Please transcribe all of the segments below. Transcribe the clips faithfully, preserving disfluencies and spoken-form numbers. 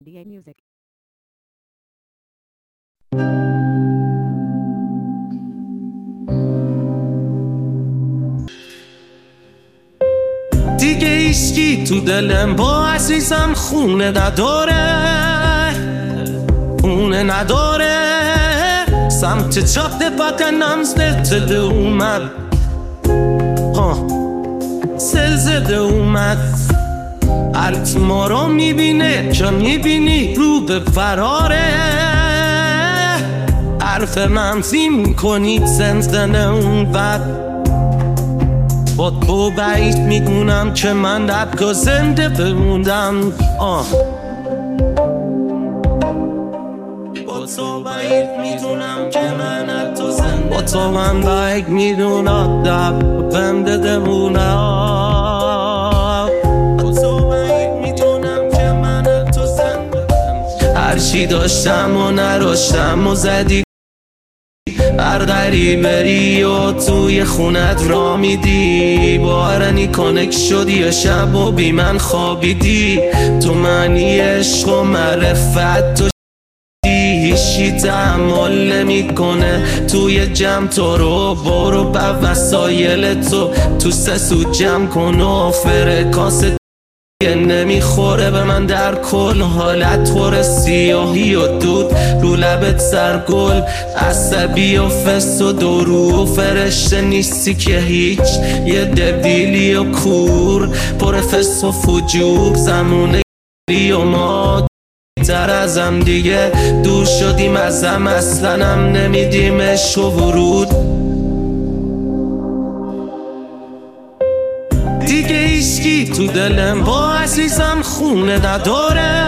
دی ای Music. دیگه ایشکی تو دلم با عزیزم خونه نداره، خونه نداره. سمت چاپ بدنم زلزله اومد، ها زلزله اومد. هرکی ما رو میبینه که میبینی رو به فراره. حرف منفی میکنی زنزنه اون بد. با تو بعید میدونم که من دبگاه زنده بموندم. آه با تو بعید میدونم که من حتی زنده، با تو من بعید میدونم دب بنده دمونه. با تو بعید میدونم که من حتی زنده، هرچی داشتم و نداشتم و زدی هر دری بری و توی خونت را میدی. بارنی کنک شدی و شب و بی من خوابیدی. تو معنی عشق و معرفت تو هیچی تحمل نمی کنه. توی جمع تو رو برو با وسایل تو تو سه سو جمع کن و فرکانس نمیخوره به من در کل. حالت خوره سیاهی و دود رو لبت سرگل، عصبی و فس و درو و فرشته نیستی که هیچ. یه دبیلی و کور پر فس و فجور، زمونه و ما تر ازم دیگه دور شدیم ازم، اصلا هم نمیدیم عشق و ورود. دیگه ایشکی تو دلم با عزیزم خونه نداره،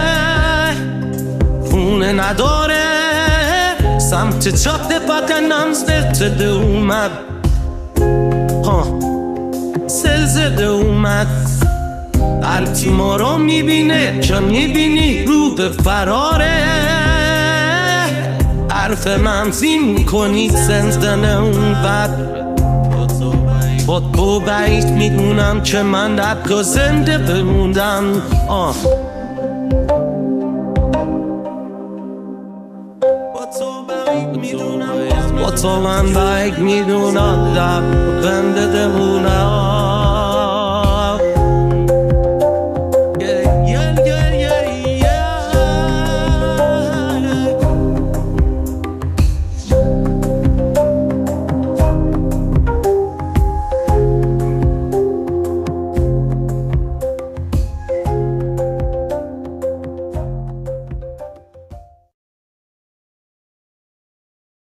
خونه نداره. سمت چاپ بدنم زلزله اومد، ها زلزله اومد. هرکی ما رو میبینه که میبینی رو به فراره. حرف منفی میکنی زنزنه اون بد. با تو بعید میدونم که من دبگاه زنده بموندم. آه با تو بعید میدونم، با تو من بعید میدونم دب بنده دمون.